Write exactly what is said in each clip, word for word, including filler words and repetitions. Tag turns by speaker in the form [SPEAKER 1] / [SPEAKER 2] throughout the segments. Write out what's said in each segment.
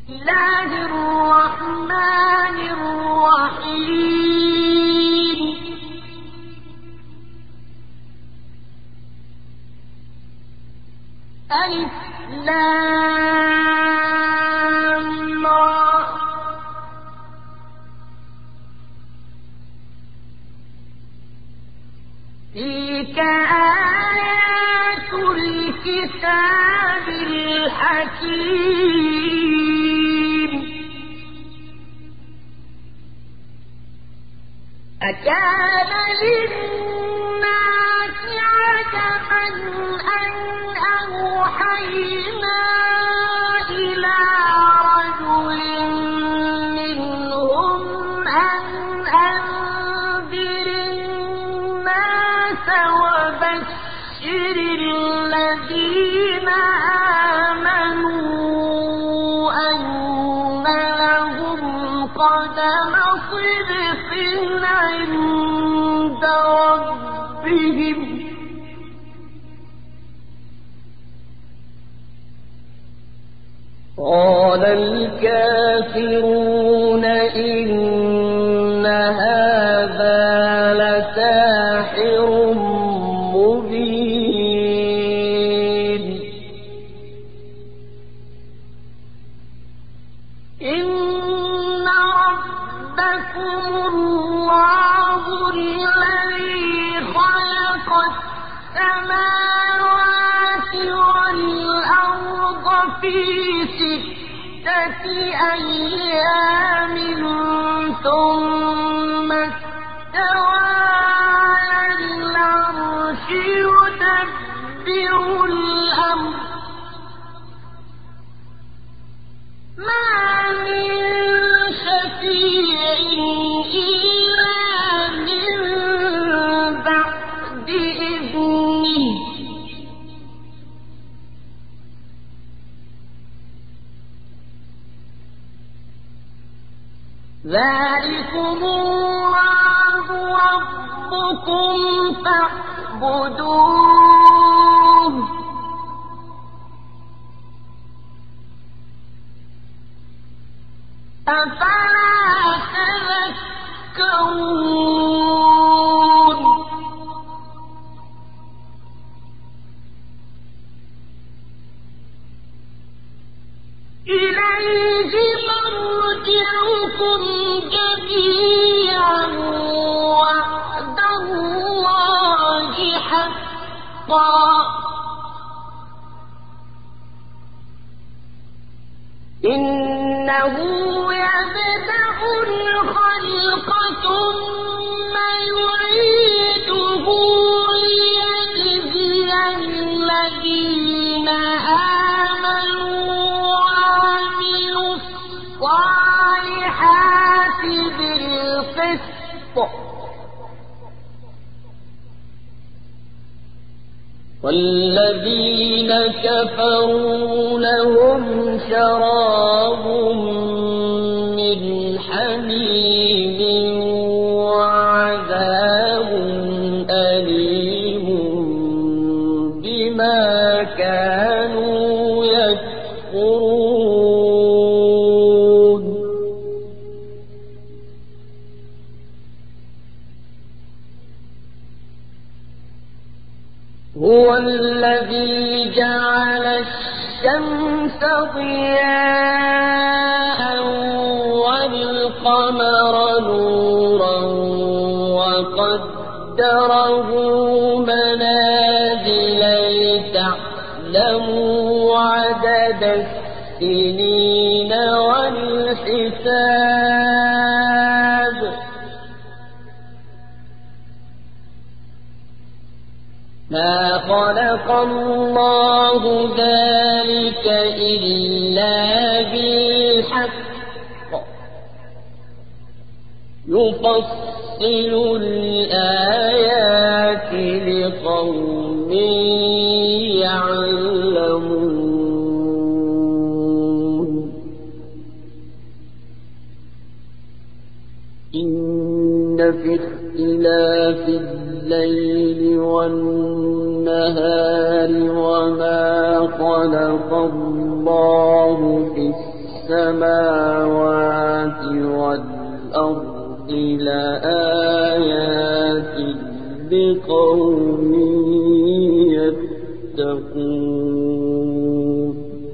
[SPEAKER 1] الله الرحمن الرحيم ألف لام را تلك آيات الكتاب الحكيم أكان للناس عجبا أن أوحينا إلى رجل منهم أن أنذر الناس وبشر الذين آمنوا أن لهم قدم صدق عند ربهم قال الكافرون إن هذا لساحر مبين إن ربكم الله الذي خلق السماوات والأرض في ستة أيام ثم استوى على العرش يدبر الأمر ما من شفيع إلا من بعد إذنه ذلكم الله ربكم فاعبدوه أفلا تذكرون إليه مرجعكم جميعا وعد الله حقا إنه يبدأ الخلق ثم يعيده ليجزي الذين آمنوا وعملوا الصالحات بالقسط والذين كفروا لهم شراب من حميم وعذاب أليم بما كانوا يكفرون هو الذي جعل الشمس ضياء والقمر نورا وقدره منازل لتعلموا عدد السنين والحساب ما خلق الله ذلك إلا بالحق يفصل الآيات لقوم يعلمون إن في اختلاف الليل والنهار وما خلق الله في السماوات والأرض لآيات لقوم يتقون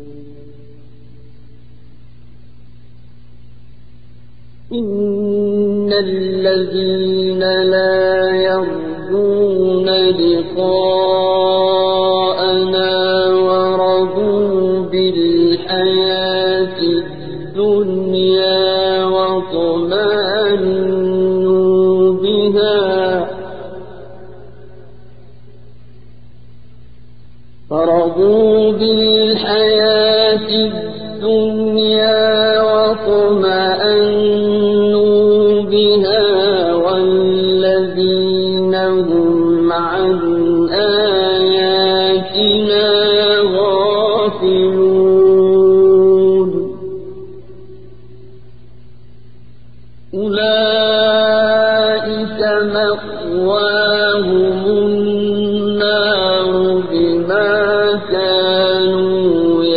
[SPEAKER 1] إن الذين لا يرجون لقاءنا ورضوا بالحياة الدنيا واطمأنوا بها فرضوا بالحياة الدنيا واطمأنوا بها والذين هم عن آياتنا غافلون أولئك مأواهم النار بما كانوا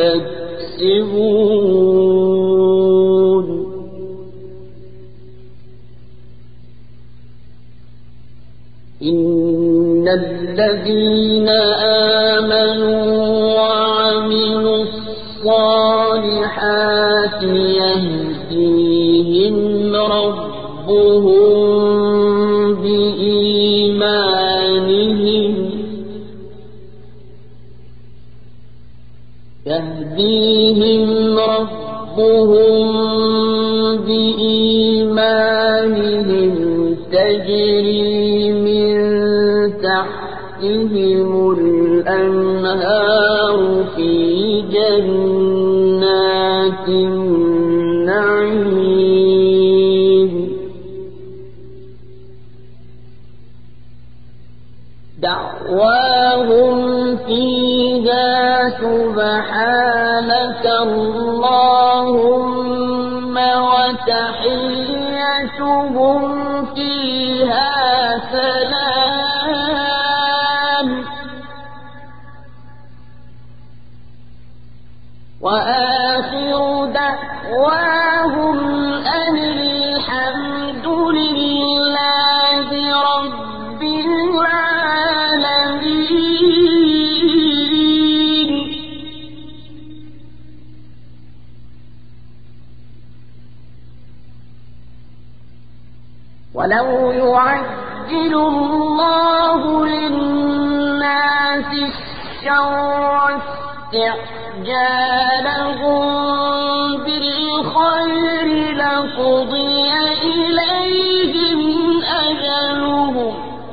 [SPEAKER 1] يكسبون إن الذين آمنوا وعملوا الصالحات يهديهم ربهم بإيمانهم يهديهم ربهم بإيمانهم تجري من تحتهم الأنهار في جنات النعيم دعواهم فيها سبحانك اللهم وتحيتهم فيها سلام وآخر دعواهم أن الحمد لله رب العالمين. ولو يعجل الله للناس الشر استعجالهم بالخير لقضي إليهم أجلهم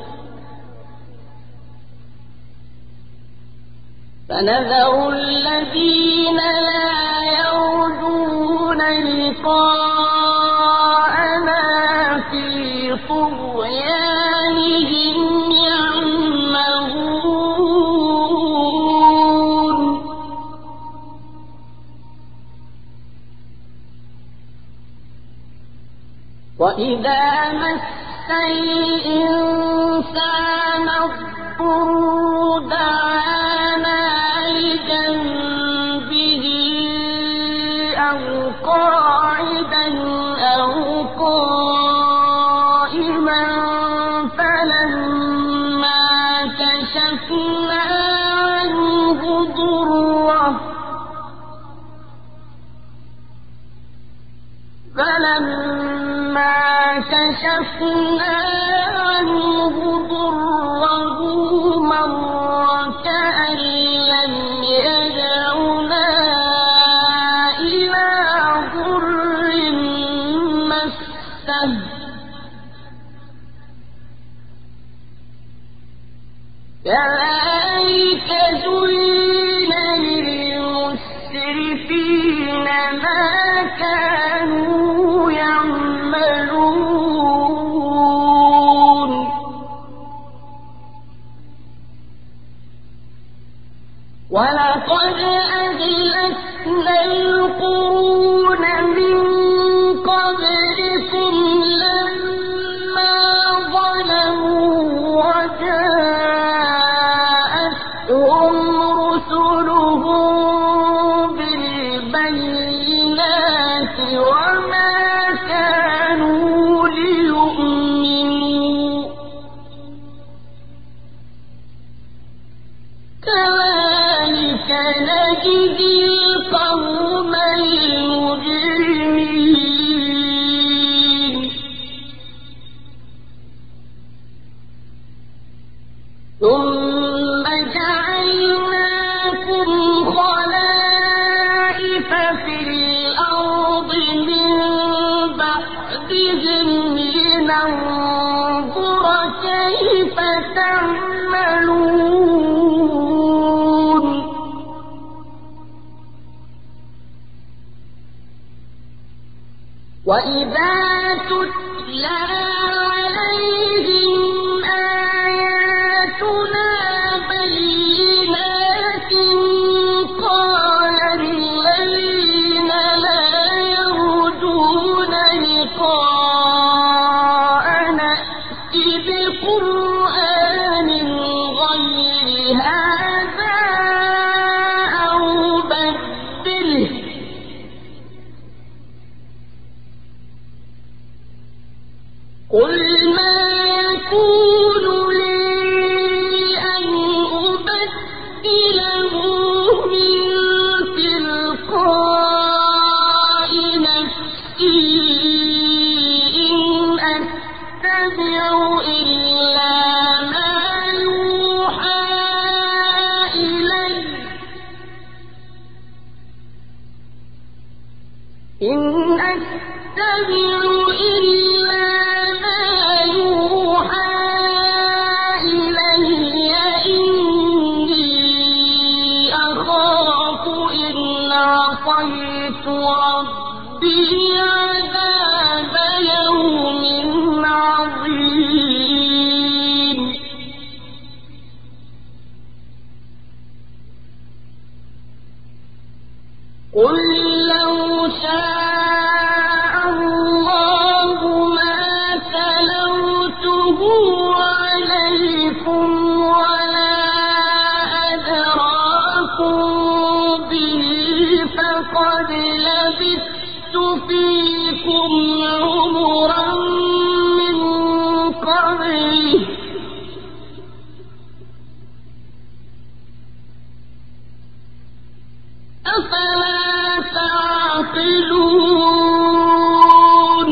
[SPEAKER 1] فنذر الذين لا يرجون لقاءنا في طغيانهم يعمهون. وإذا مس الإنسان الضر دعانا لجنبه أو قاعدا أو قائما فلما كشفنا عنه ضره فلما كشفنا عنه ضره مر كأن لم يدعنا إلى ضر مسه كذلك زين للمسرفين ما كانوا يعملون. ولقد أهلكنا القرون من قبلكم لما ظلموا وجاءوا وما كانوا ليؤمنوا كذلك نجزي القوم المجرمين ثم جعلناكم خلائف في الأرض من بعدهم لننظر كيف تعملون وإذا تتلى عليهم آياتنا بينات قال الذين لا يرجون لقاءنا ائت بقرآن غير هذا أو بدله قل ما يكون لي أن أبدله من تلقاء نفسي إن أتبع إلا ما يوحى إلي إن أتبع إلا ما يوحى إلي إني أخاف إن عصيت ربي عذاب يوم عظيم قل لو شاء الله ما تلوته عليكم ولا أدراكم به فقد لبثت فيكم عمرا من قبله أفلا تعقلون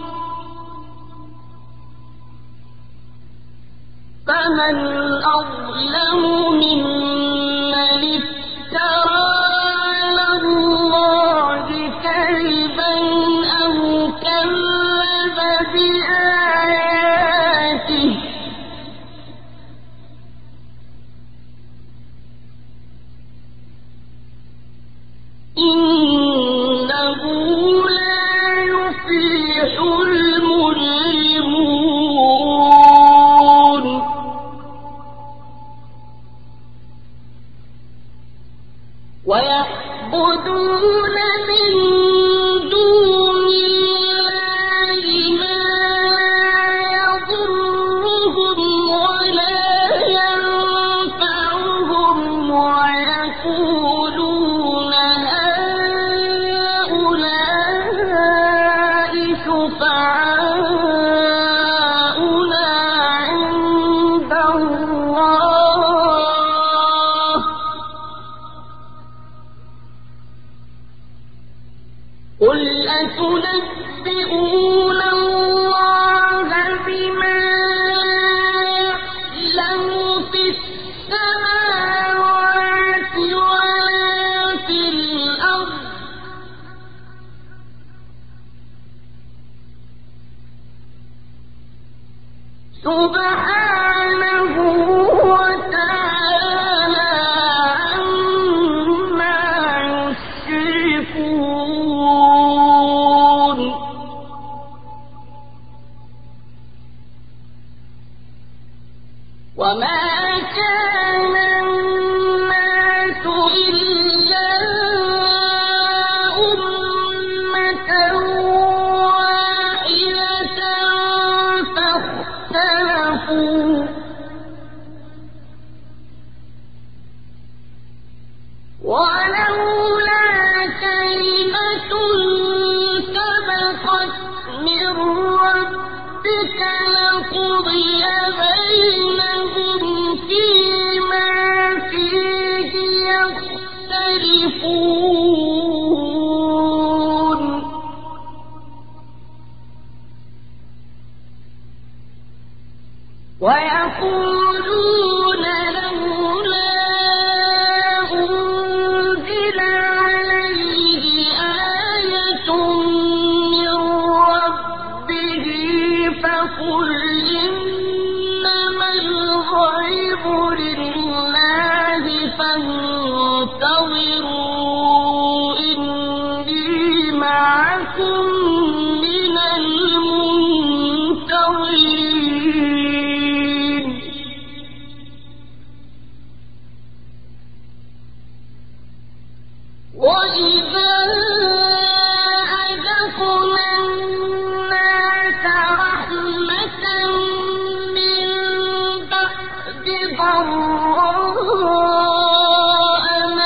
[SPEAKER 1] فمن أظلم ممن افترى على الله كذبا أو كذب بآياته إنه لا يفلح المجرمون ويعبدون من دون الله ما لا يضرهم ولا ينفعهم ويقولون هؤلاء شفعاؤنا عند الله قل أتنبئون الله بما يعلم في السماوات ولا في الأرض سبحانه وتعالى عما يشركون وما كان الناس إلا أمة واحدة فاختلفوا ويقولون لولا أنزل عليه آية من ربه فقل إنما الغيب لله فانتظروا إني معكم من المنتظرين وإذا أذقنا الناس رحمة من بعد ضراء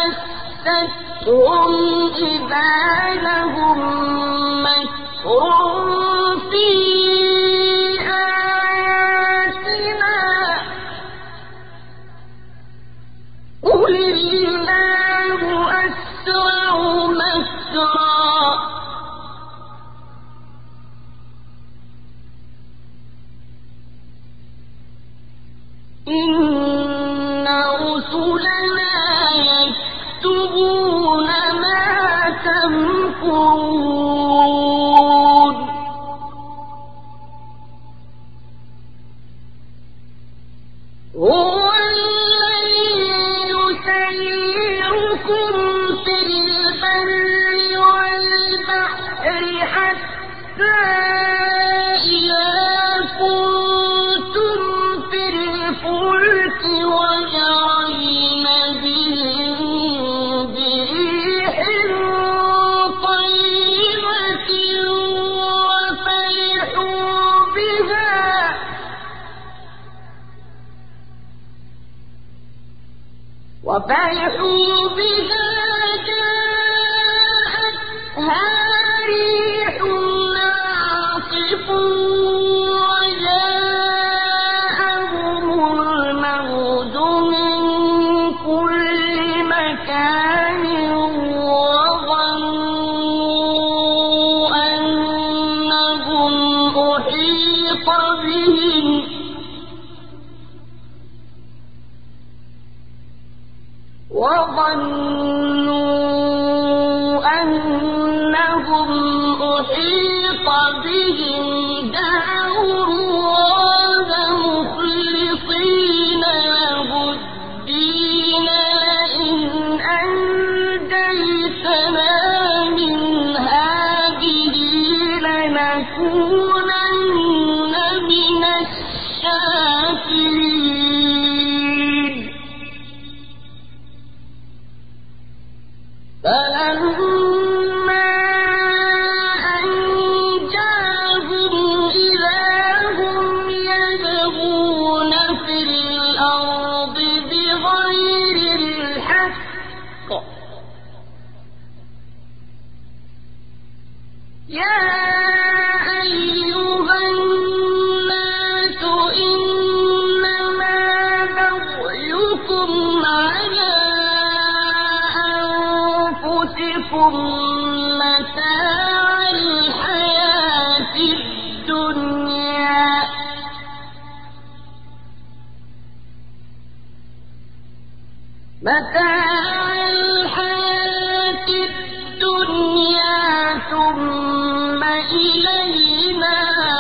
[SPEAKER 1] مستهم إذا لهم مكر في آياتنا قل الله أسرع مكرا إن رسلنا يكتبون ما تمكرون هو الذي يسيركم في البر والبحر حتى إذا كنتم في الفلك وجرين بهم بريح طيبة وفرحوا بها وفرحوا بها جاءتها ريح عاصف وجاءهم الموج من كل مكان وظنوا أنهم أحيط بهم وظنوا أنهم أحيط بهم دعوا الله مخلصين له الدين لئن أنجيتنا من هذه لنكونن من الشاكرين فلما أنجاهم إذا هم يبغون في الأرض بغير الحق يا أيها الناس إنما بغيكم على أنفسكم متاع الحياة الدنيا متاع الحياة الدنيا ثم إلينا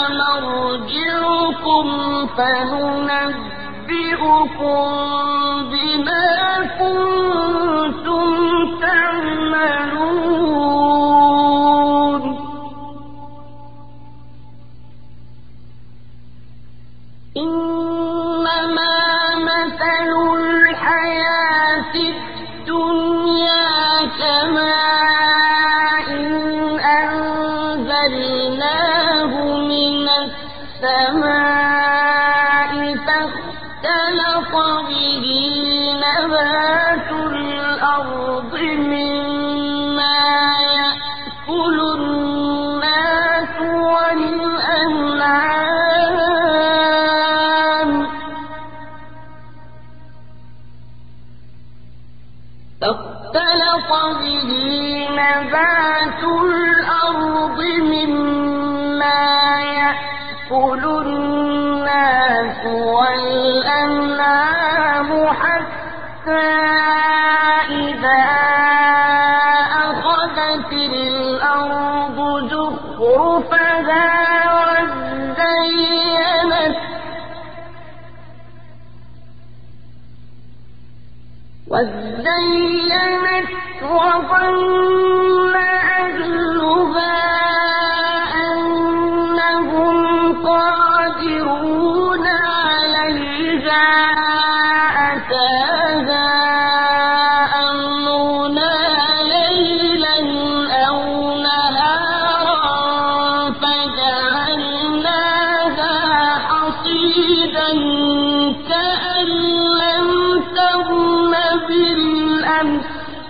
[SPEAKER 1] مرجعكم فننبئكم بما كنتم تعملون إنما مثل الحياة الدنيا كماء أنزلناه من السماء فاختلط به نبات الأرض مما يأكل الناس والأنعام فاختلط به نبات الأرض مما يأكل الناس زخرفها وزينت وزينت وظن أهلها أنهم قادرون عليها أتاها أمرنا ليلا أو نهارا فجعلناها حصيدا كأن لم تغن بالأمس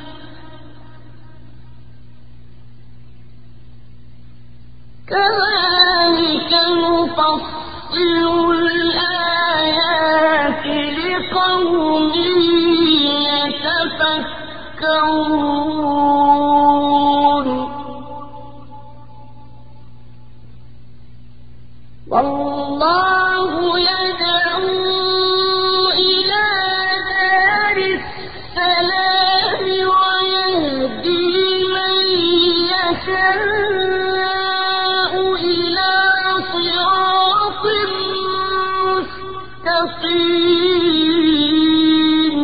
[SPEAKER 1] كذلك نفصل الآيات لقوم يتفكرون والله يدعو إلى دار السلام ويهدي من يشاء إلى صراط مستقيم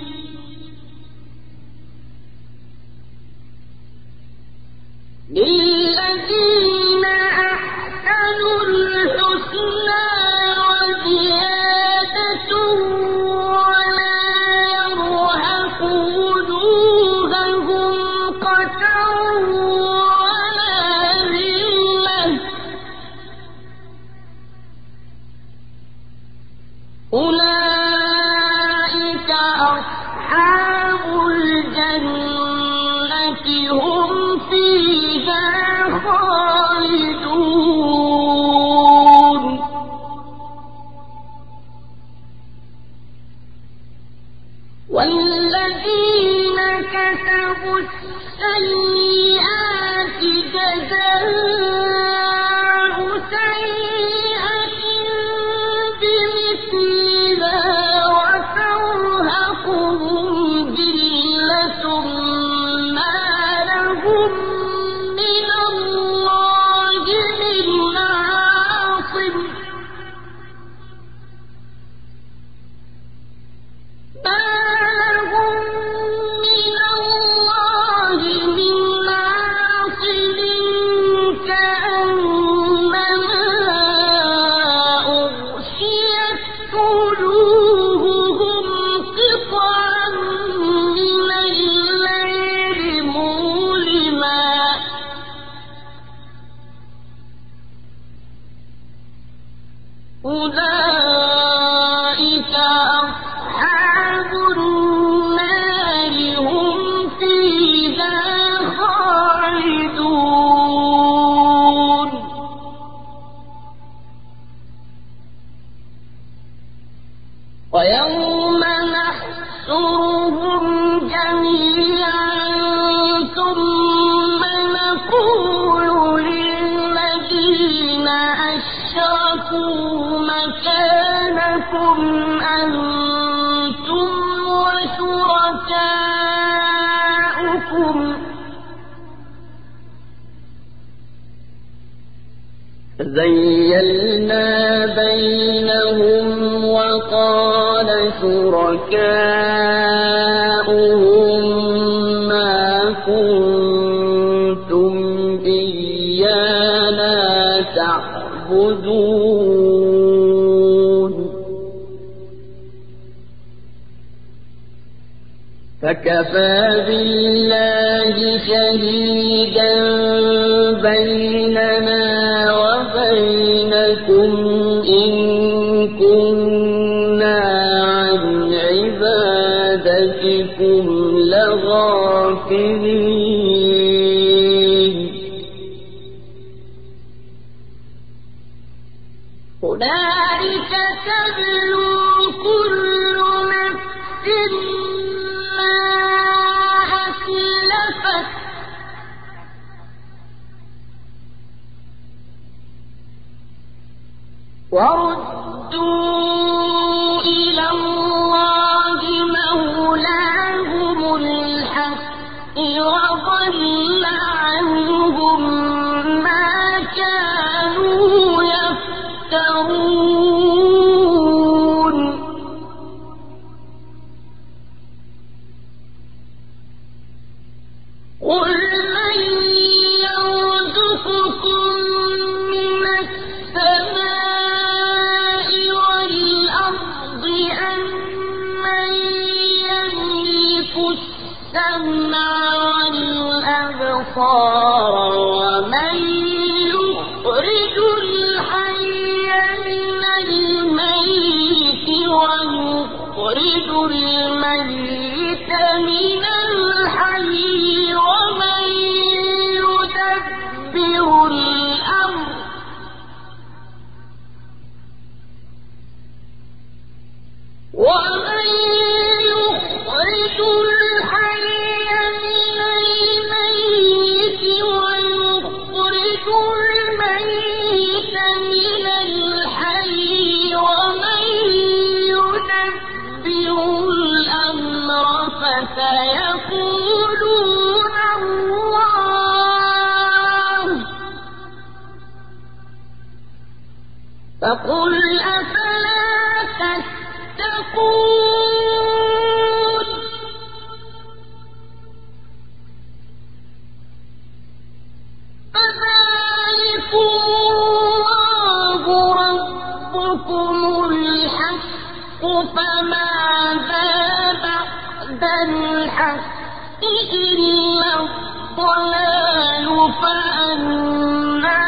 [SPEAKER 1] للذين أحسنوا الحسنى وزيادة ولا يرهق وجوههم قتر ولا ذلة أولئك أصحاب الجنة هم فيها خالدون والذين كسبوا السيئات جزاء سيئة بمثلها وترهقهم ذلة ما لهم من الله من عاصم ما لهم من الله من عاصم كأنما أغشيت وجوههم قطعا من الليل مظلما أولئك أصحاب النار هم فيها خالدون ويوم نحشرهم جميعا ثم نقول للذين أشركوا مكانكم أنتم وشركاؤكم فزيلنا بينهم وقال شركاؤهم ما كنتم إيانا تعبدون فكفى بالله شهيدا بيننا وبينكم إن كنا عن عبادتكم لغافلين هنالك تبلو كل نفس ما أسلفت وردوا إلى الله مولاهم الحق وضل عنهم ما فقل أفلا تتقون فذلكم الله ربكم الحق فماذا بعد الحق إلا الضلال فأنى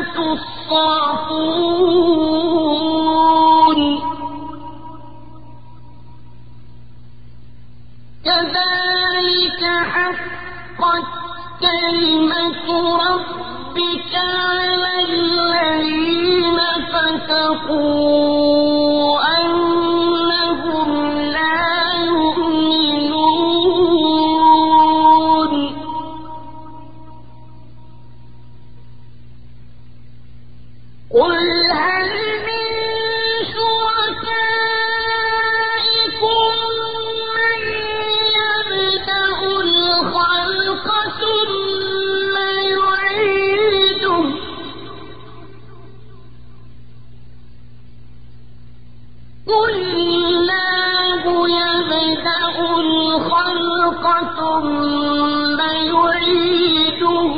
[SPEAKER 1] تصرفون كذلك حقت كلمة ربك على الذين فسقوا أنهم لا يؤمنون قل هل من شركائكم من يبدأ الخلق ثم يعيده قل الله يبدأ الخلق ثم يعيده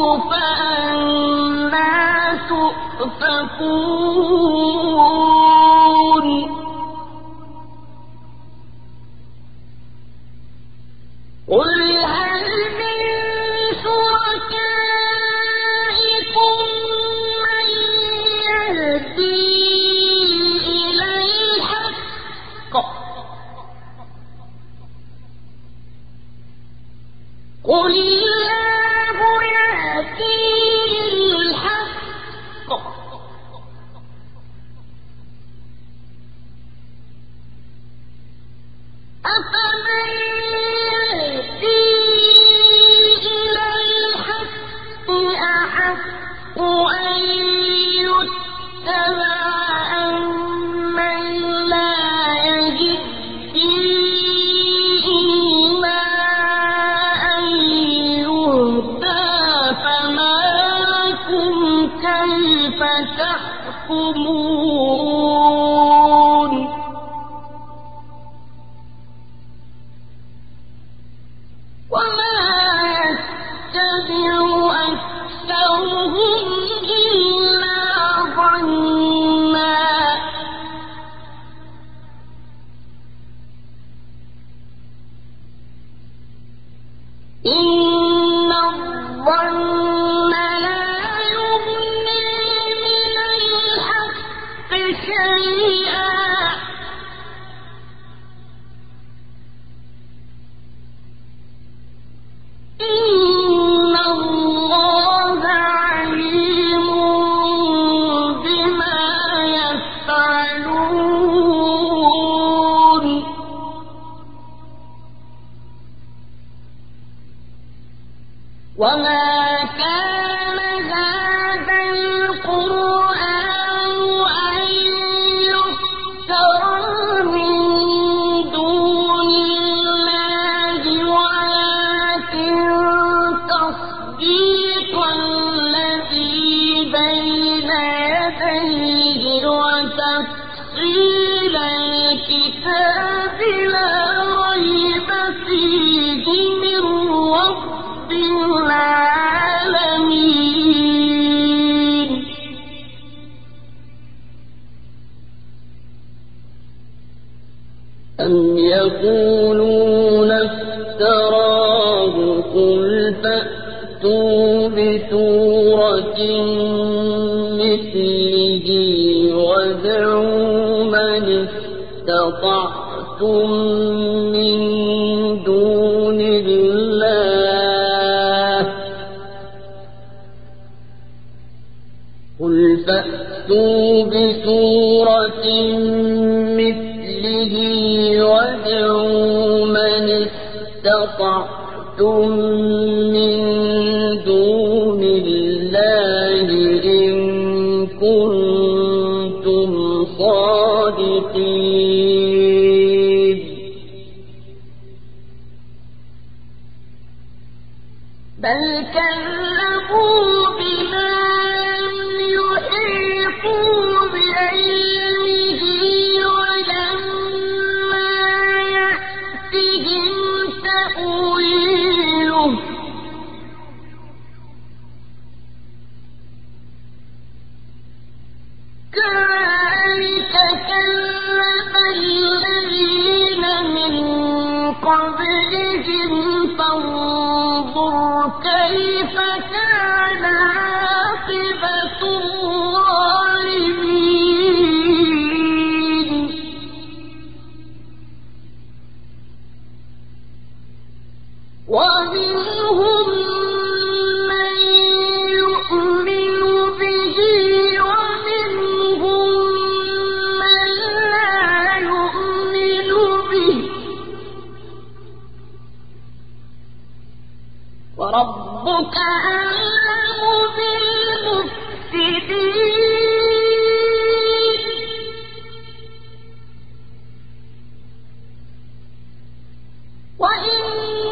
[SPEAKER 1] فأنى تؤفكون قل هل من شركائكم من يهدي إلى الحق قل الله يهدي للحق أفمن يهدي إلى الحق أحق أن يتبع أمن لا يهدي إلا أن يهدى فما لكم كيف تحكمون وما يتبع أكثرهم إلا ظنا إن الظن لا يغني من الحق شيئا إن الله عليم بما يفعلون وما كان هذا القرآن أن يفترى من دون الله ولكن تصديق الذي بين يديه وتفصيل الكتاب لا ريب فيه من رب العالمين أم يقولون افتراه قل فأتوا بسورة مثله وادعوا من استطعتم من دون الله قل فأتوا بسورة مثله وادعوا من استطعتم من دون الله إن كنتم صادقين بل كذبوا بما لم يحيطوا بعلمه
[SPEAKER 2] كذلك كذب الذين من قبلهم فانظر كيف كان عاقبة الظالمين ومنهم من يؤمن به ومنهم من لا يؤمن به وربك أعلم بالمفسدين وإن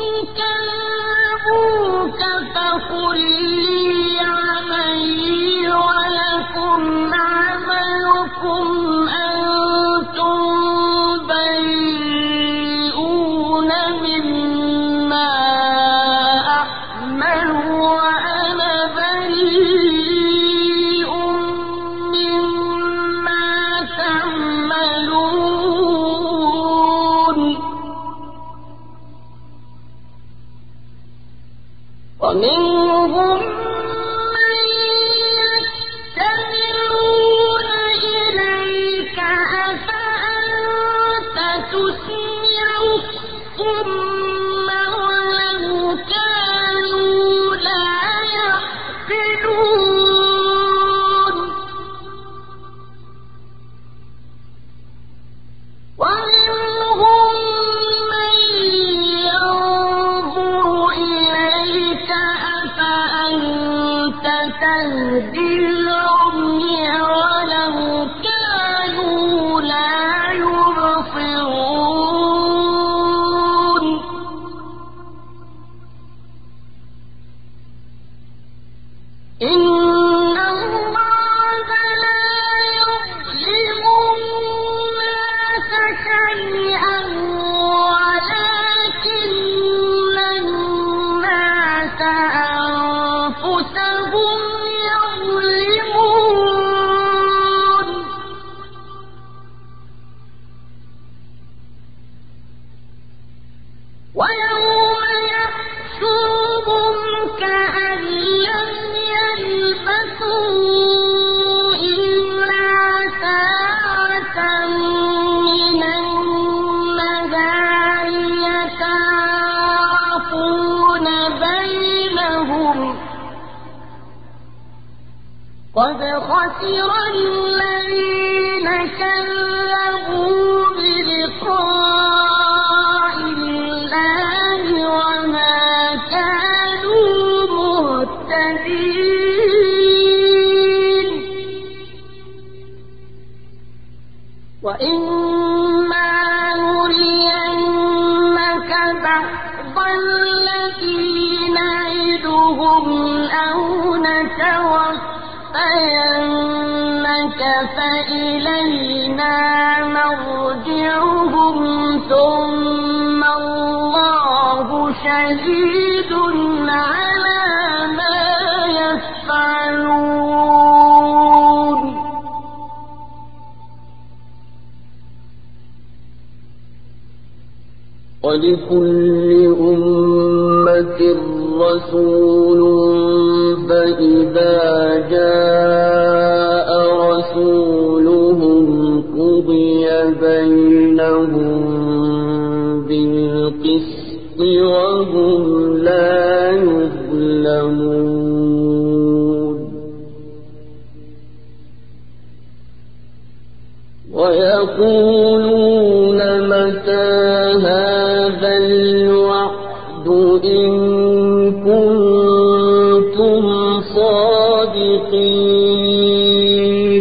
[SPEAKER 2] كذبوك فقل لي عملي ولكم عملكم أنتم بريئون مما أعمل وأنا بريء مما تعملون ومنهم من يستمعون إليك أفأنت تسمع الصم ولو كانوا لا يعقلون ومنهم من ينظر إليك أفأنت تهدي العمي ولو كانوا لا يبصرون إن الله لا يظلم الناس شيئا ولكن الناس أنفسهم يظلمون ويوم يحشرهم كأن لم يلبثوا إلا ساعة من النهار يتعارفون بينهم قد خسر الذين كذبوا بلقاء الله وما كانوا مهتدين وإما نرينك بعض الذي نعدهم أو نتوفينك فإلينا مرجعهم ثم الله شهيد على ما يفعلون
[SPEAKER 1] ولكل أمة رسول فإذا جاء رسولهم قضي بينهم بالقسط وهم لا يظلمون ويقولون متى هذا الوعد إن كنتم صادقين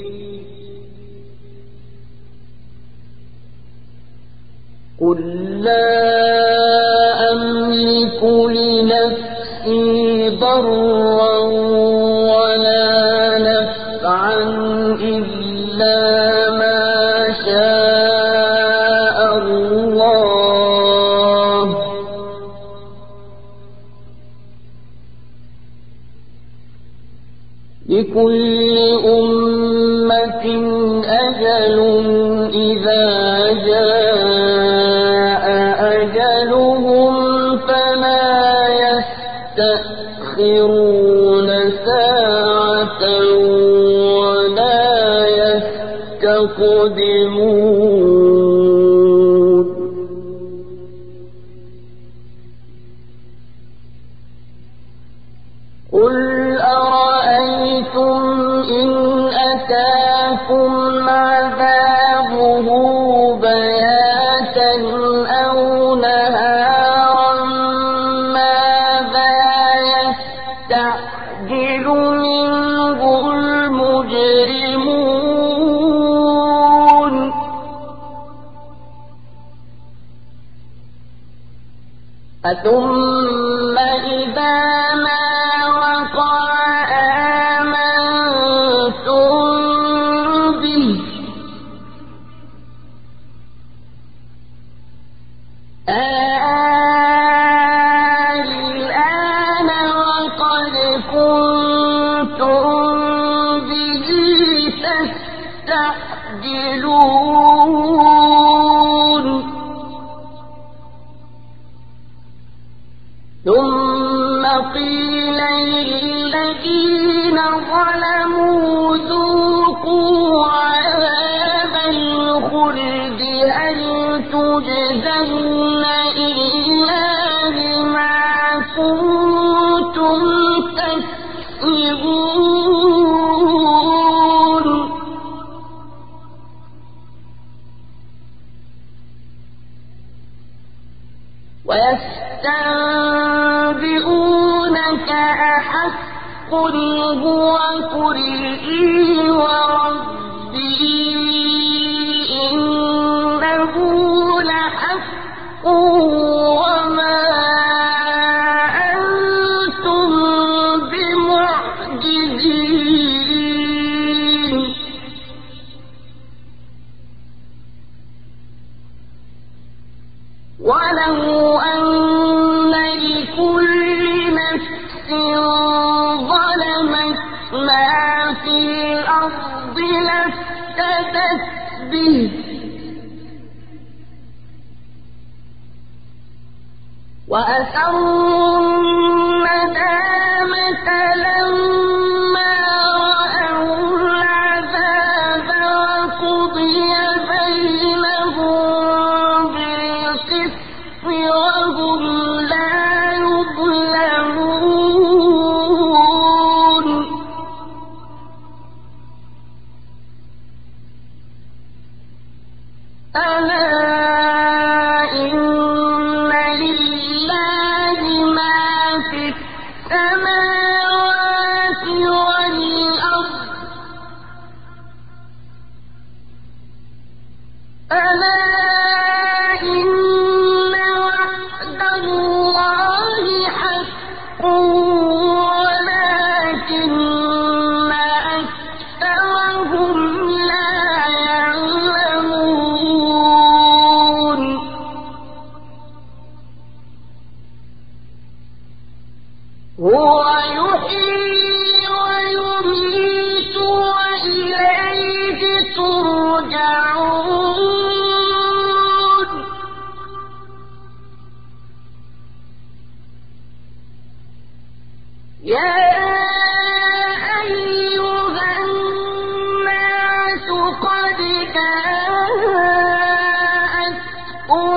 [SPEAKER 1] قل لا أملك لنفسي ضرا ولا نفعا إلا ما شاء الله لكل أمة أجل إذا جاء أجلهم فلا يستأخرون ساعة ولا يستقدمون قل أرأيتم إن أتاكم عذابه بياتا أو نهارا ماذا يستعجل منه المجرمون ثم إذا ما الآن وقد كنتم به تستعجلون ثم قيل للذين ظلموا ذوقوا عذاب الخلد هل تجزون إلا بما كنتم تكسبون ويستنبئونك أحق هو قل إي وربي إنه لحق وما أنتم بمعجزين ولو أن لكل نفس ظلمت ما في الأرض لافتدت به وأسروا الندامة لما رأوا العذاب وقضي بينهم بالقسط وهم لا يظلمون ألا هو يحيي ويميت وإليه ترجعون يا أيها الناس قد جاءتكم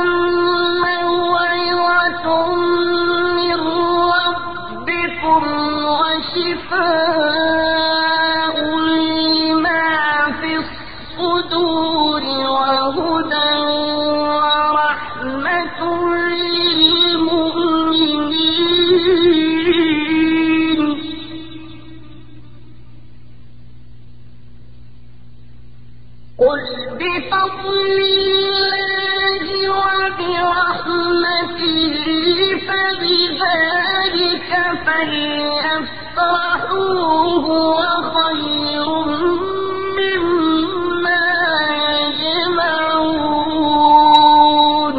[SPEAKER 1] موعظة من ربكم وشفاء لما في الصدور وهدى ورحمة للمؤمنين قل بفضل الله وبرحمته فبذلك فليفرحوا هو خير مما يجمعون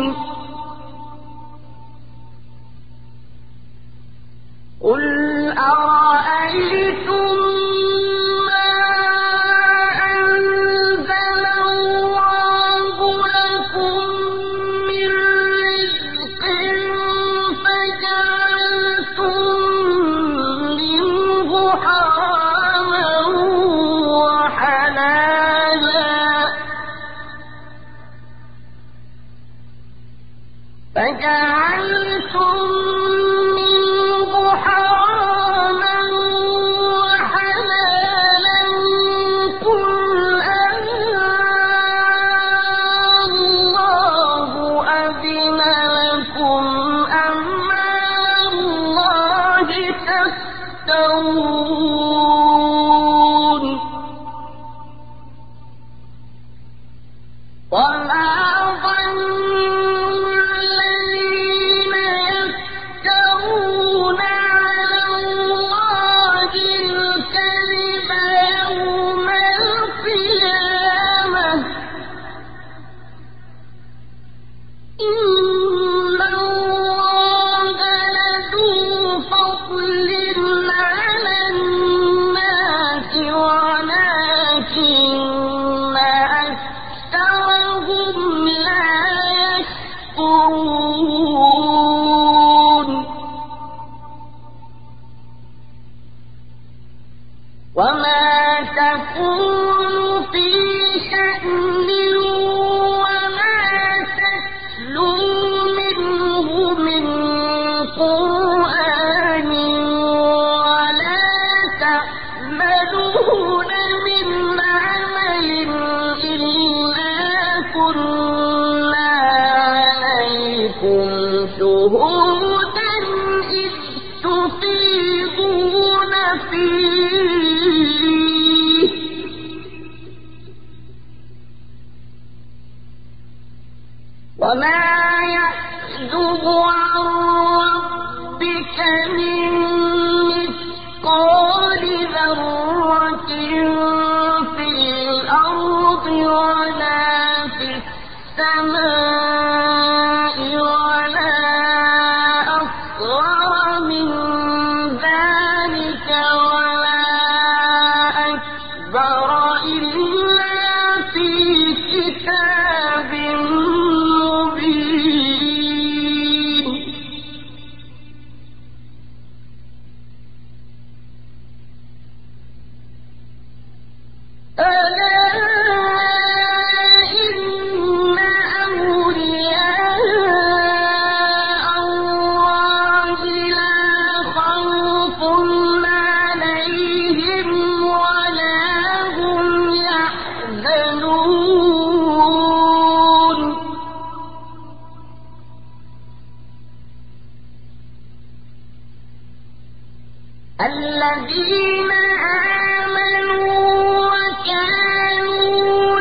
[SPEAKER 1] قل أرأيتم
[SPEAKER 2] وما تكون في شأن وما تتلو منه من قرآن ولا تعملون من عمل إلا كنا عليكم شهودا إذ تفيضون فيه وما يعزب عن ربك من مثقال ذرة في الأرض ولا في السماء ولا أصغر من ذلك ولا أكبر إلا في كتاب مبين ألا إن أولياء الله لا خوف عليهم ولا هم يحزنون الذين آمنوا وكانوا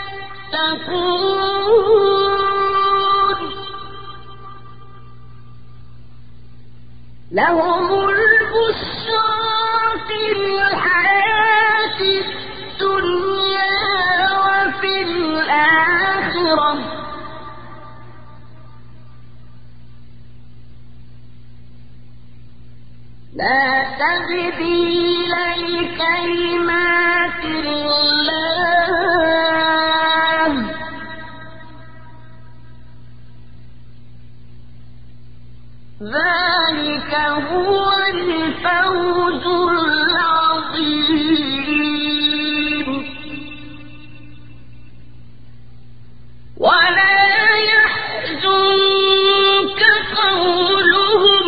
[SPEAKER 2] يتقون لهم البشرى في الحياة الدنيا وفي الآخرة لا تبديل لكلمات الله ذلك هو الفوز العظيم ولا يحزنك قولهم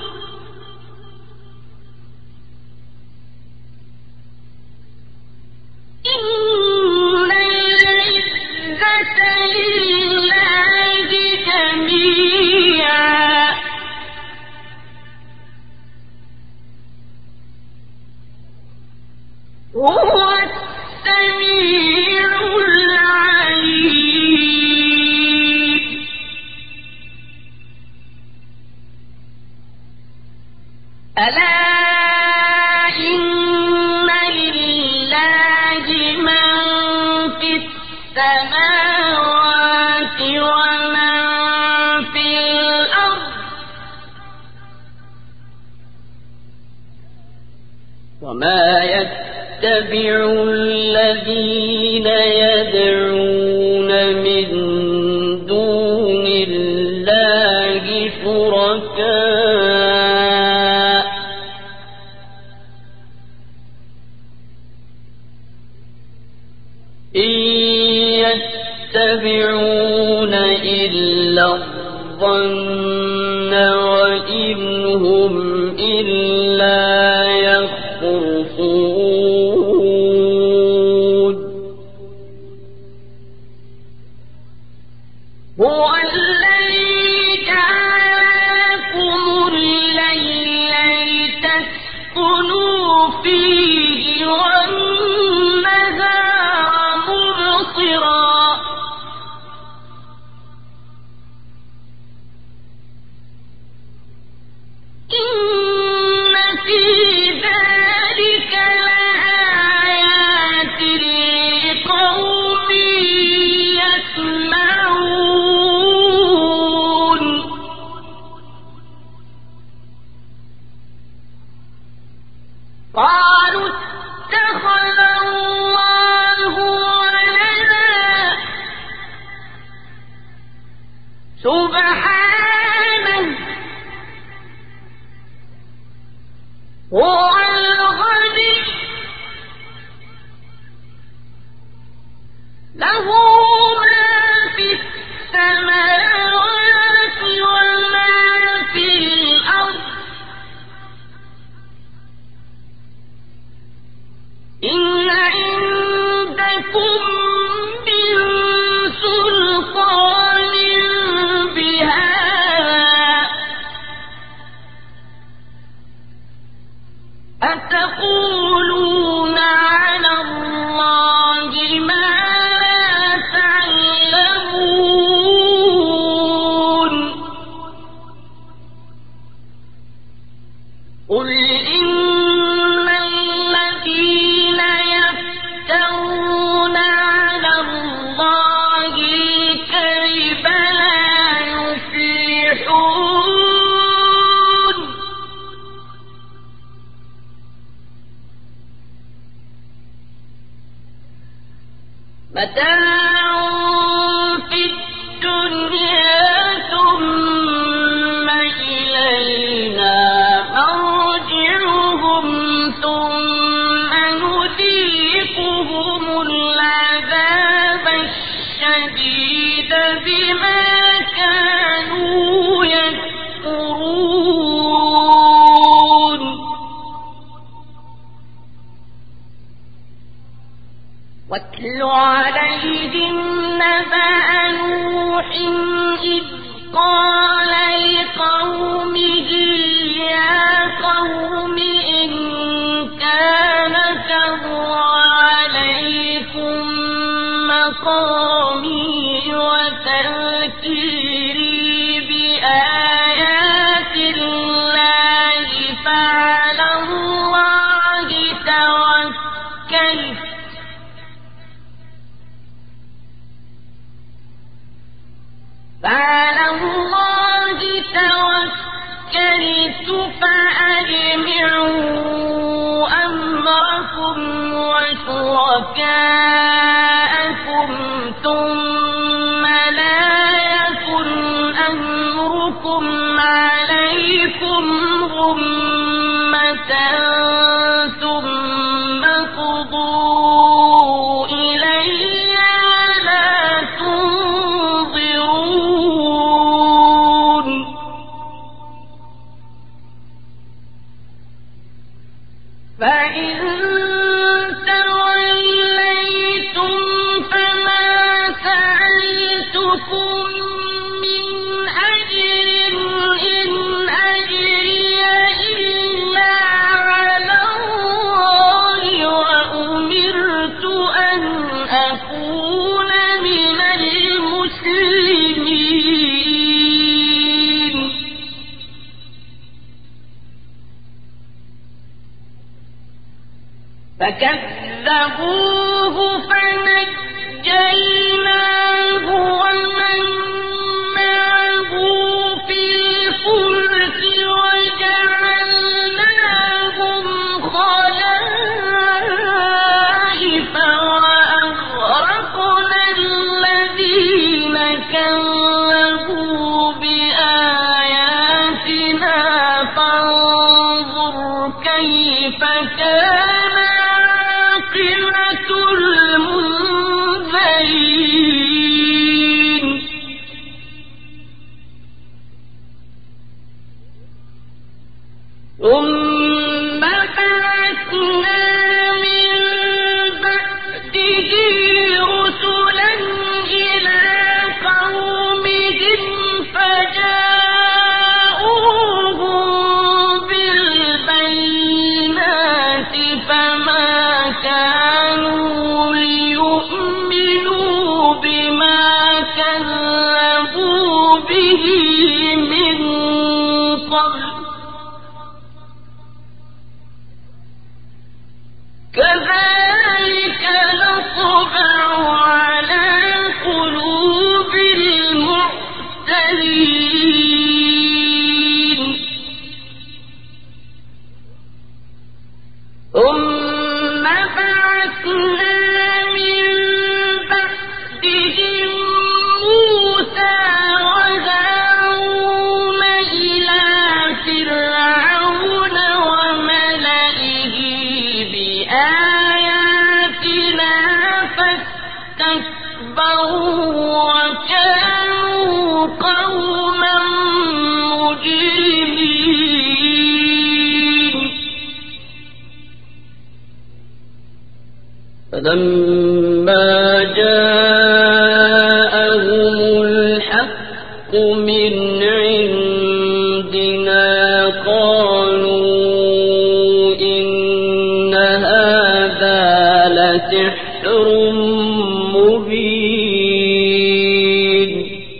[SPEAKER 2] إن العزة لله جميعا هو السميع العليم ألا إن لله من في السماوات ومن في الأرض وما يتبع الذين يدعون من دون الله شركاء إن يتبعون إلا الظن وإن هم إلا يخرصون هو الذي جعل لكم الليل لتسكنوا فيه والنهار مبصرا إن له ما في السماوات وما في الأرض إن عندكم من سلطان بهذا أتقولون على الله ما لا تعلمون قل إن الذين يفترون على الله الكذب لا يفلحون متاع في الدنيا ثم إلينا مرجعهم ثم نذيقهم العذاب الشديد بما كانوا يكفرون واتل عليهم نبأ نوح إذ قال لقومه يا قوم إن كان كبر عليكم مقامي وتذكيري بآيات الله فعلى الله توكلت فعلى الله توكلت فأجمعوا أمركم وشركاءكم ثم لا يكن أمركم عليكم غمة ثم قضوا إلي ولا تنظرون فإن توليتم فما سألتكم من أجر إن أجري إلا على الله وأمرت أن أكون من المسلمين فكذبوه فنجيناه ومن معه في الفلك وجعلناهم خلائف وأغرقنا الذين كذبوا بآياتنا فانظر كيف كان عاقبة المنذرين ثم بعثنا من بعده رسلا إلى قومهم فجاءوهم بالبينات فما كانوا ليؤمنوا بما كذبوا به من قبل كذلك نطبع على قلوب المعتدين ثم بعثنا من بعدهم موسى وهارون إلى فرعون وملئه بآياتنا فاستكبروا وكانوا قوما مجرمين
[SPEAKER 1] فلما جاءهم الحق من عندنا قالوا إن هذا لسحر مبين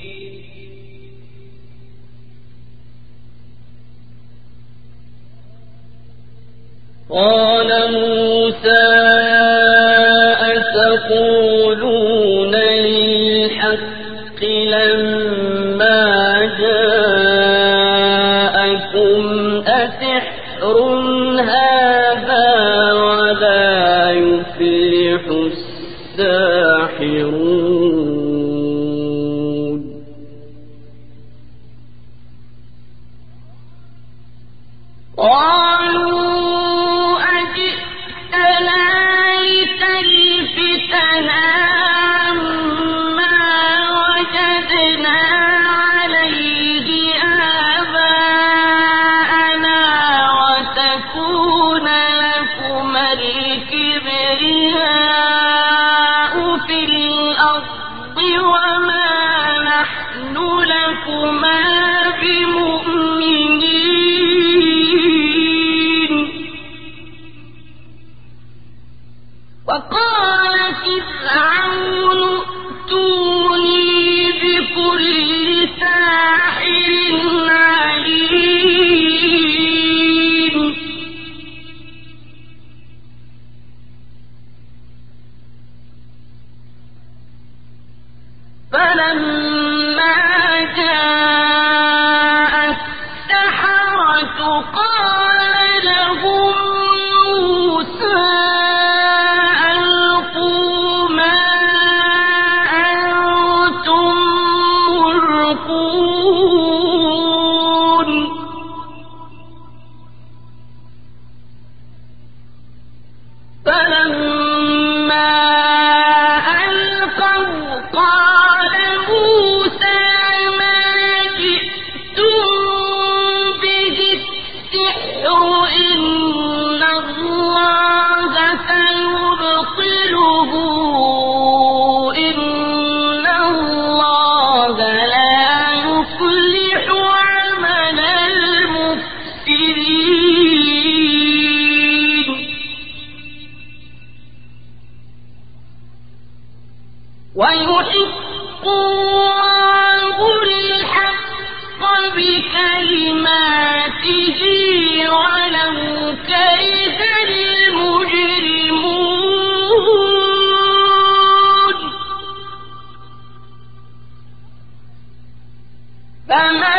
[SPEAKER 1] قال موسى أتقولون للحق لما جاءكم أسحر هذا ولا يفلح الساحرون
[SPEAKER 2] قالوا أجئتنا لتلفتنا عما وجدنا عليه آباءنا وتكون لكما الكبرياء في الأرض وما نحن لكما بمؤمنين وقال فرعون ائتوني بكل ساحر عليم فلما جاء السحرة قال لهم موسى ألقوا ما أنتم ملقون فلما ألقوا قال موسى ما جئتم به السحر إن الله سيبطله إن الله لا يصلح عمل المفسدين ويحق الله الحق بكلماته ولو كره المجرمون فما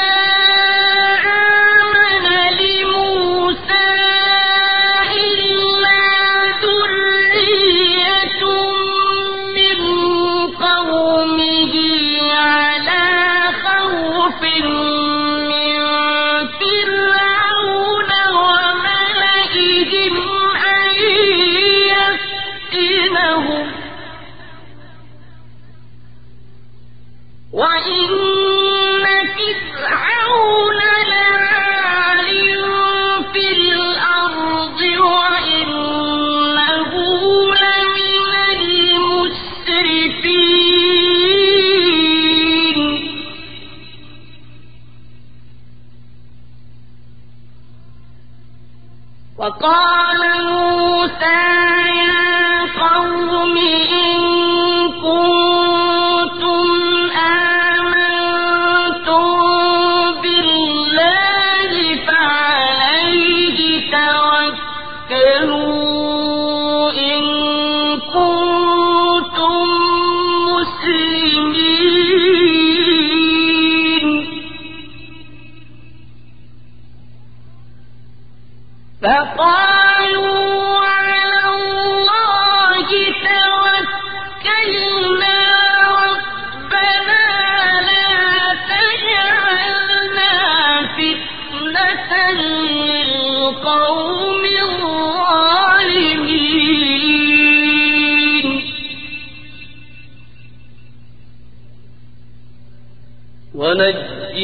[SPEAKER 2] آمن لموسى إلا ذرية من قومه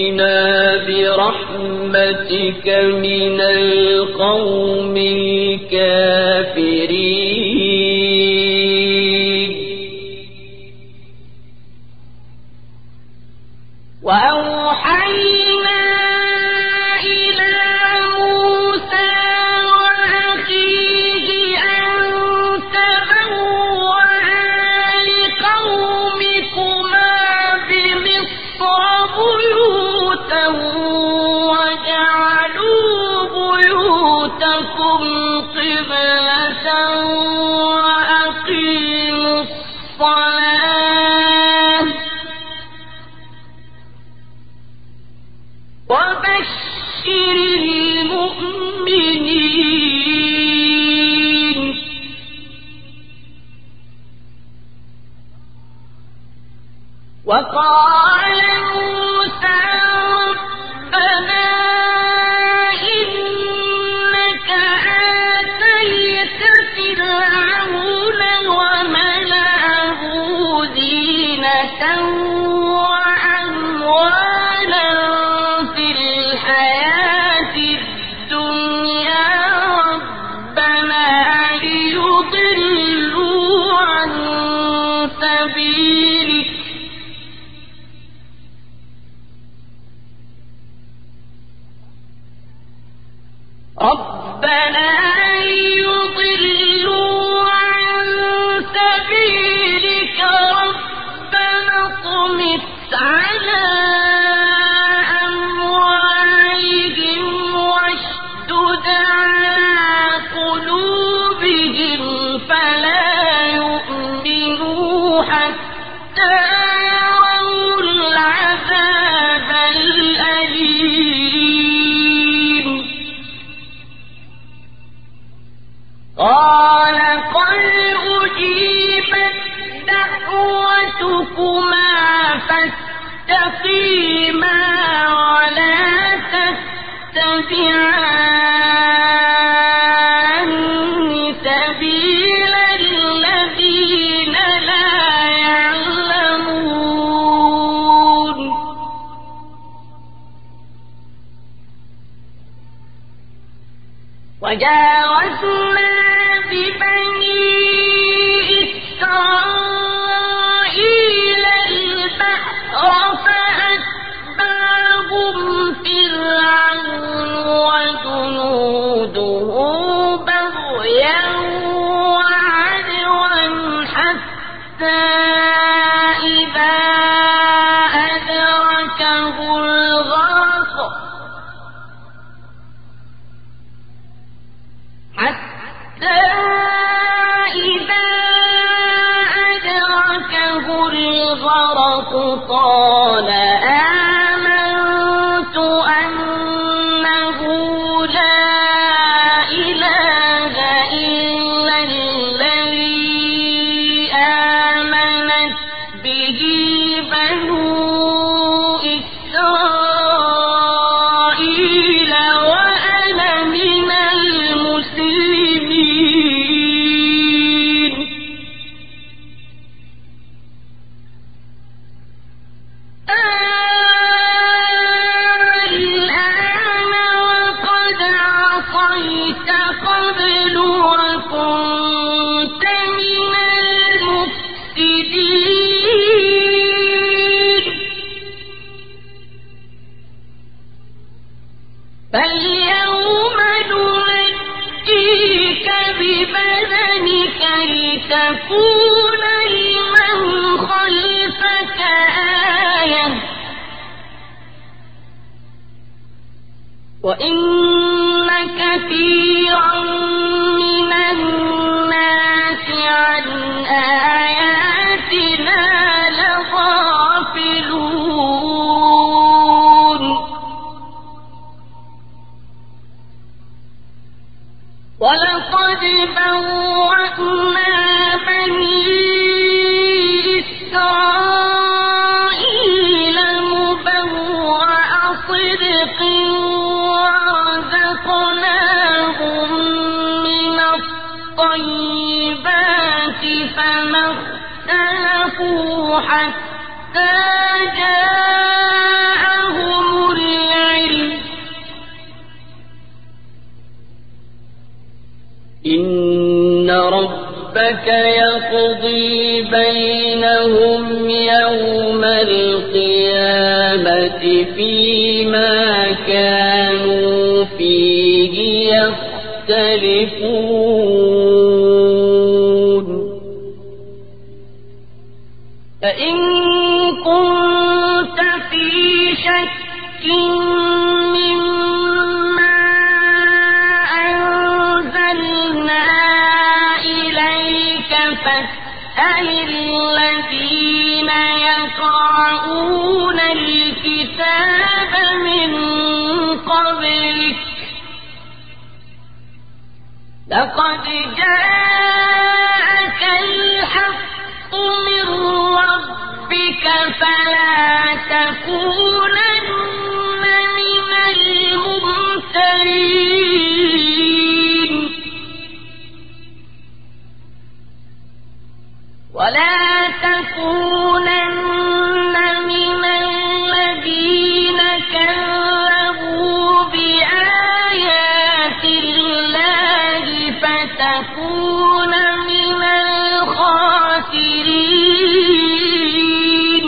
[SPEAKER 1] ونجنا برحمتك من القوم الكافرين.
[SPEAKER 2] وأوحينا وأقيموا الصلاة وبشر المؤمنين. وقال موسى ربنا فرعون وملأه زينة وأموالا في الحياة الدنيا ربنا ليضلوا عن سبيلك ربنا ليضلوا عن سبيلك ربنا اطمس على أموالهم واشدد على قلوبهم فلا يؤمنوا حتى يروا العذاب الأليم. قال قد أجيبت دعوتكما فاستقيما ولا تتبعان سبيل الذين لا يعلمون. وجاوزنا ببني إسرائيل البحر فأتبعهم فرعون وجنوده بغيا وعدوا حتى إذا أدركه الغرق حتى إذا أدركه الغرق قال آمنت أنه لا إله إلا الذي آمنت به بنو إسرائيل وأنا من المسلمين. الآن وقد عصيت قبل وكنت من المفسدين. فاليوم ننجيك ببدنك لتكون لمن خلفك آية وإن كثيرا من الناس عن آياتنا لغافلون. ولقد بوأنا بني إسرائيل مبوأ صدق ورزقناهم من الطيبات فما اختلفوا حتى جاءهم
[SPEAKER 1] ربك يقضي بينهم يوم القيامة فيما كانوا فيه يختلفون
[SPEAKER 2] فإن كنت في شك مما أنزلنا إليك فاسأل الذين يقرؤون الكتاب من قبلك لقد جاءك الحق من ربك فلا تكونن من الممترين ولا تكونن من الذين كذبوا بآيات الله فتكون من الخاسرين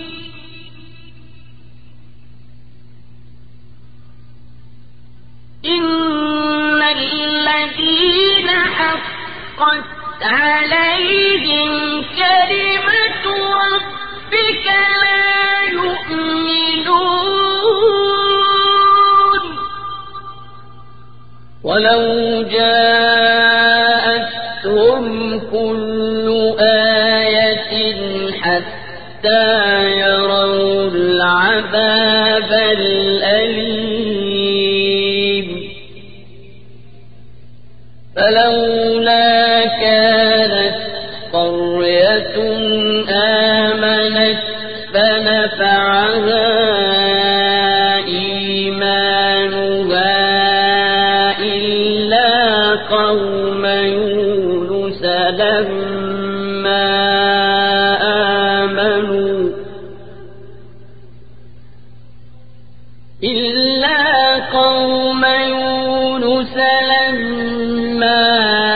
[SPEAKER 2] إن الذين حقت عليهم كلمة ربك لا يؤمنون
[SPEAKER 1] ولو جاءتهم كل آية حتى يروا العذاب الأليم فلولا كانت قرية آمنت فنفعها إيمانها إلا قوم يونس لما آمنوا إلا قوم يونس لما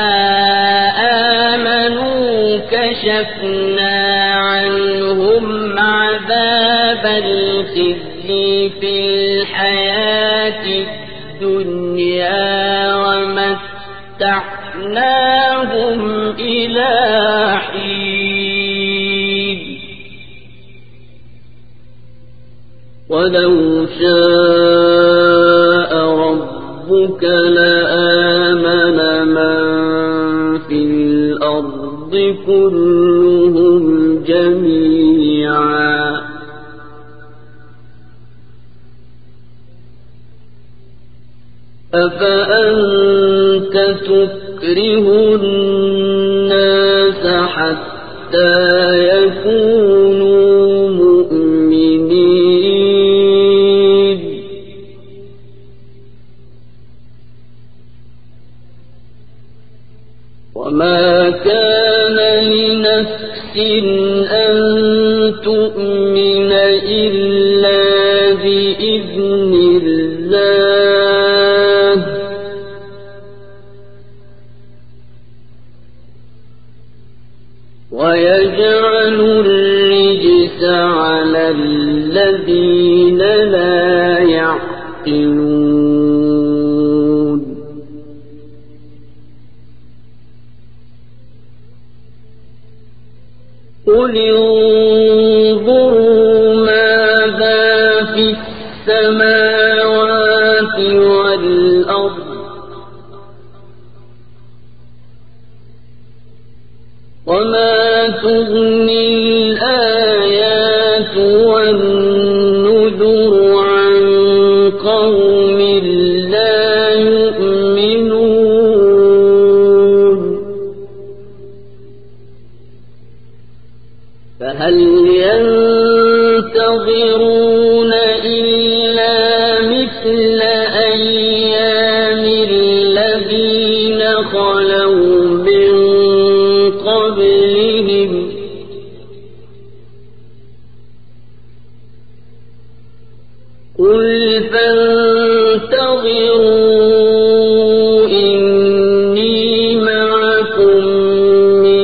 [SPEAKER 1] آمنوا كشفنا عنهم عذاب الخزي في الحياة الدنيا ومتعناهم إلى حين ولو شاء ربك لآمن من في الأرض كلهم جميعا أفأنت تكره الناس حتى يكونوا مؤمنين وما كان لنفس أن تؤمن إلا بإذن الله ويجعل الرجس على الذين لا يعقلون قل انظروا ماذا في السماوات والأرض وما تغني الآيات والنذر عن قوم لا يؤمنون فهل ينتظرون إلا مثل أيام الذين خلوا من قبلهم قل فانتظروا إني معكم من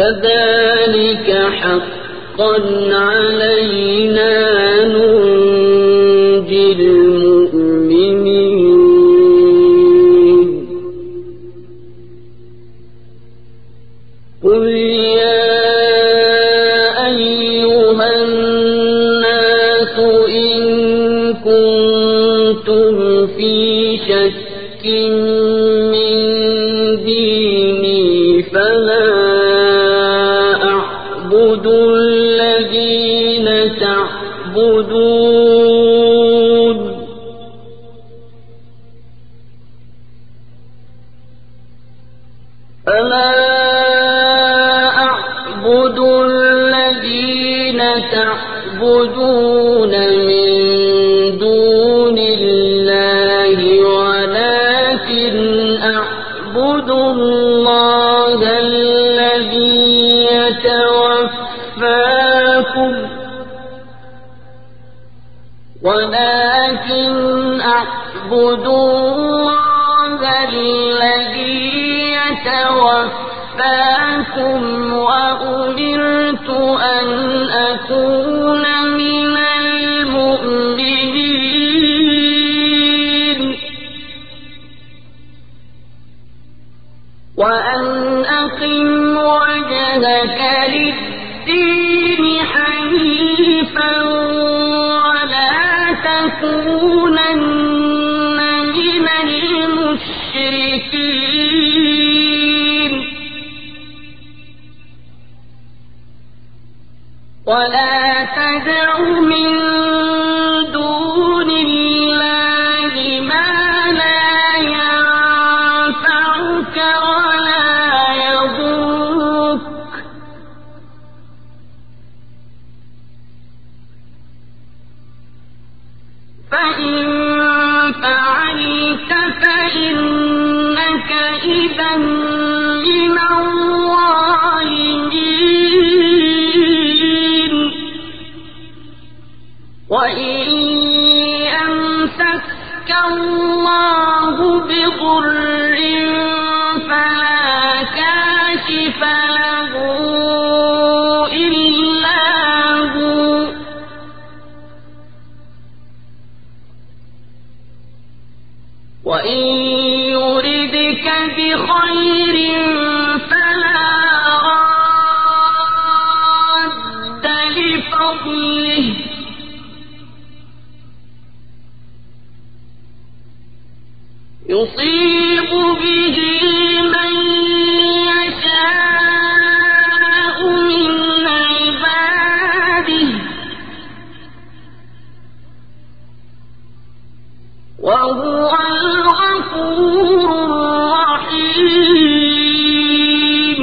[SPEAKER 1] كذلك حقا علينا ننجي المؤمنين قل يا أيها الناس إن كنتم في شك من ديني فلا أعبد الذين تعبدون فلا أعبد الذين تعبدون من دون الله ولكن أعبد الله الذي يتوفاكم ولكن أعبد الله الذي يتوفاكم وأمرت أن أكون من المؤمنين وأن أقم وجهك للدين حنيفا ولا تكونن من المشركين ولا تدع من دون الله ما لا ينفعك ولا يضرك فإن فعلت فإنك إذا من الظالمين وإن يمسك الله بضر فلا كاشف له إلا هو وإن يردك بخير فلا راد لفضله يصيب به من يشاء من عباده وهو الغفور الرحيم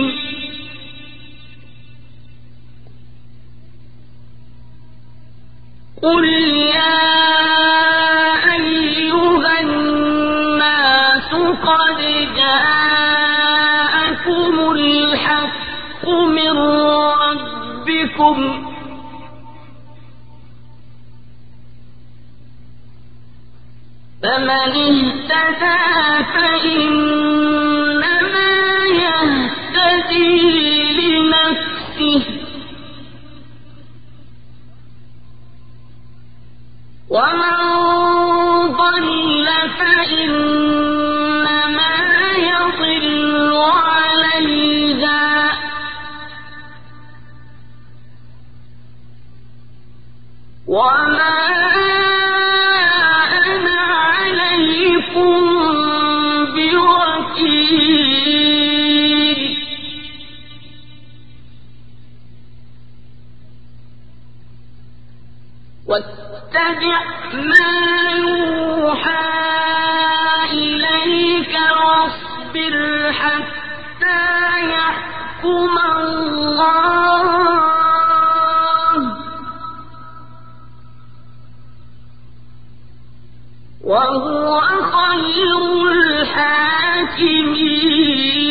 [SPEAKER 1] قل يا أيها الناس قد جاءكم الحق من ربكم فمن اهتدى فإنما يهتدي لنفسه ومن ضل فإنما يضل عليها وما أنا عليكم بوكيل واتبع ما يوحى إليك واصبر حتى يحكم الله وهو خير الحاكمين